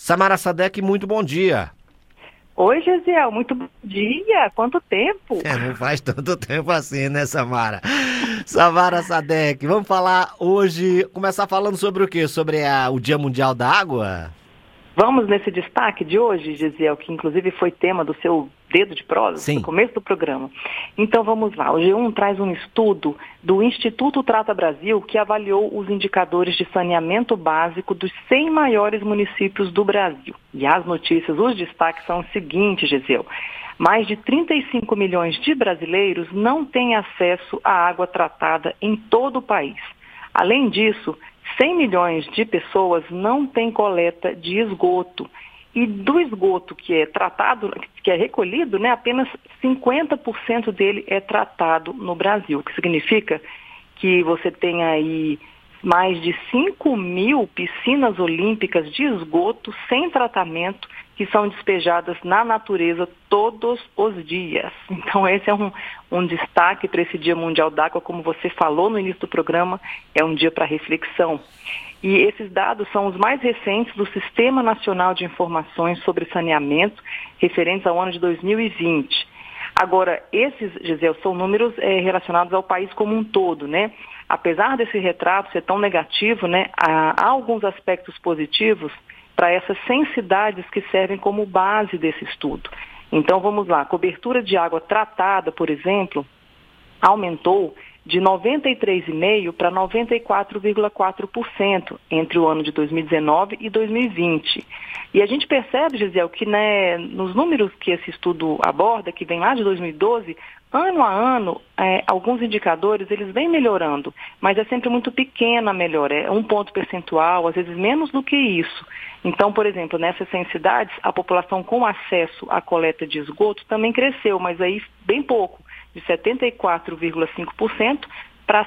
Samara Sadek, muito bom dia. Oi, Gesiel, muito bom dia. Quanto tempo? Não faz tanto tempo assim, né, Samara? Samara Sadek, vamos falar hoje, começar falando sobre o quê? Sobre o Dia Mundial da Água? Vamos nesse destaque de hoje, Gesiel, que inclusive foi tema do seu dedo de prosa, Sim. no começo do programa. Então vamos lá, o G1 traz um estudo do Instituto Trata Brasil que avaliou os indicadores de saneamento básico dos 100 maiores municípios do Brasil. E as notícias, os destaques são os seguintes, Gesiel. Mais de 35 milhões de brasileiros não têm acesso à água tratada em todo o país. Além disso, 100 milhões de pessoas não têm coleta de esgoto. E do esgoto que é tratado, que é recolhido, apenas 50% dele é tratado no Brasil, o que significa que você tem aí mais de 5 mil piscinas olímpicas de esgoto sem tratamento que são despejadas na natureza todos os dias. Então esse é um destaque para esse Dia Mundial d'Água, como você falou no início do programa, é um dia para reflexão. E esses dados são os mais recentes do Sistema Nacional de Informações sobre Saneamento, referentes ao ano de 2020. Agora, esses, Gisele, são números relacionados ao país como um todo, Apesar desse retrato ser tão negativo, há alguns aspectos positivos para essas 100 cidades que servem como base desse estudo. Então, vamos lá. A cobertura de água tratada, por exemplo, aumentou de 93,5% para 94,4% entre o ano de 2019 e 2020. E a gente percebe, Gisele, que nos números que esse estudo aborda, que vem lá de 2012, ano a ano, alguns indicadores eles vêm melhorando, mas é sempre muito pequena a melhora, é 1 ponto percentual, às vezes menos do que isso. Então, por exemplo, nessas 100 cidades, a população com acesso à coleta de esgoto também cresceu, mas aí bem pouco, de 74,5% para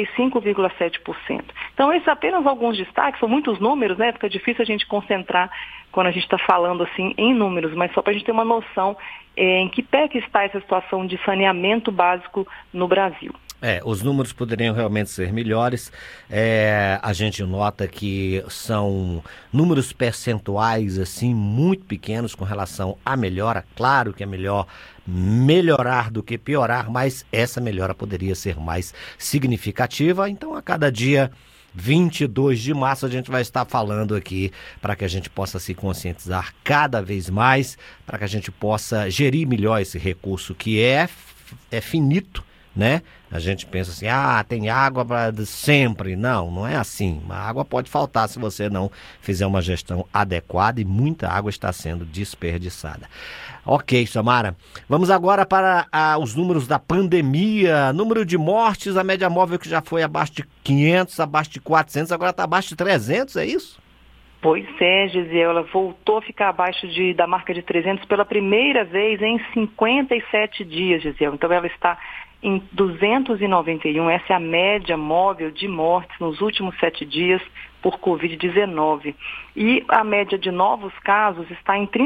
75,7%. Então, esses apenas alguns destaques, são muitos números, Fica difícil a gente concentrar quando a gente está falando assim em números, mas só para a gente ter uma noção em que pé que está essa situação de saneamento básico no Brasil. Os números poderiam realmente ser melhores. A gente nota que são números percentuais assim muito pequenos com relação à melhora. Claro que é melhor melhorar do que piorar, mas essa melhora poderia ser mais significativa. Então, a cada dia 22 de março a gente vai estar falando aqui para que a gente possa se conscientizar cada vez mais, para que a gente possa gerir melhor esse recurso que é finito, A gente pensa assim, tem água para sempre. Não é assim. A água pode faltar se você não fizer uma gestão adequada e muita água está sendo desperdiçada. Ok, Samara. Vamos agora para os números da pandemia. Número de mortes, a média móvel que já foi abaixo de 500, abaixo de 400, agora está abaixo de 300, é isso? Pois é, Gisele, ela voltou a ficar abaixo da marca de 300 pela primeira vez em 57 dias, Gisele. Então ela está em 291, essa é a média móvel de mortes nos últimos 7 dias por Covid-19. E a média de novos casos está em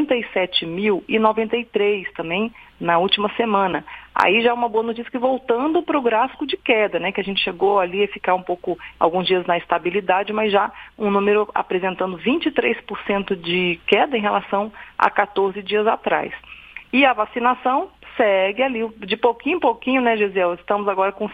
37.093 também na última semana. Aí já é uma boa notícia que voltando para o gráfico de queda, que a gente chegou ali a ficar alguns dias na estabilidade, mas já um número apresentando 23% de queda em relação a 14 dias atrás. E a vacinação segue ali, de pouquinho em pouquinho, Gisele? Estamos agora com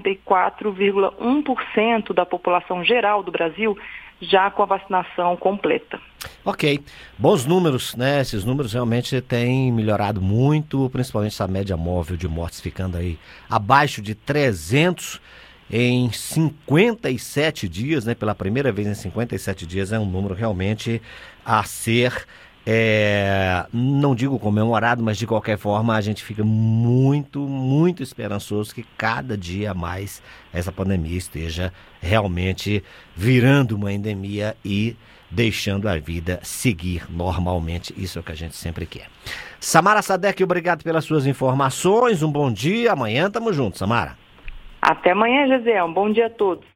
74,1% da população geral do Brasil já com a vacinação completa. Ok, bons números, Esses números realmente têm melhorado muito, principalmente essa média móvel de mortes ficando aí abaixo de 300 em 57 dias, Pela primeira vez em 57 dias é um número realmente a ser... não digo comemorado, mas de qualquer forma a gente fica muito, muito esperançoso que cada dia mais essa pandemia esteja realmente virando uma endemia e deixando a vida seguir normalmente. Isso é o que a gente sempre quer. Samara Sadek, obrigado pelas suas informações, um bom dia, amanhã tamo junto, Samara. Até amanhã, Gisele, um bom dia a todos.